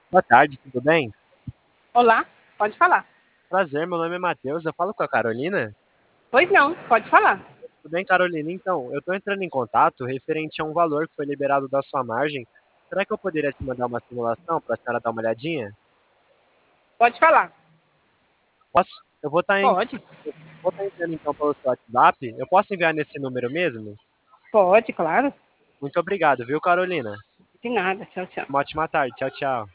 Boa tarde, tudo bem? Olá, pode falar. Prazer, meu nome é Matheus, eu falo com a Carolina. Pois não, pode falar. Tudo bem, Carolina? Então, eu estou entrando em contato referente a um valor que foi liberado da sua margem. Será que eu poderia te mandar uma simulação para a senhora dar uma olhadinha? Pode falar. Posso? Pode. Eu vou estar enviando então pelo seu WhatsApp. Eu posso enviar nesse número mesmo? Pode, claro. Muito obrigado, viu, Carolina? De nada. Tchau, tchau. Uma ótima tarde. Tchau, tchau.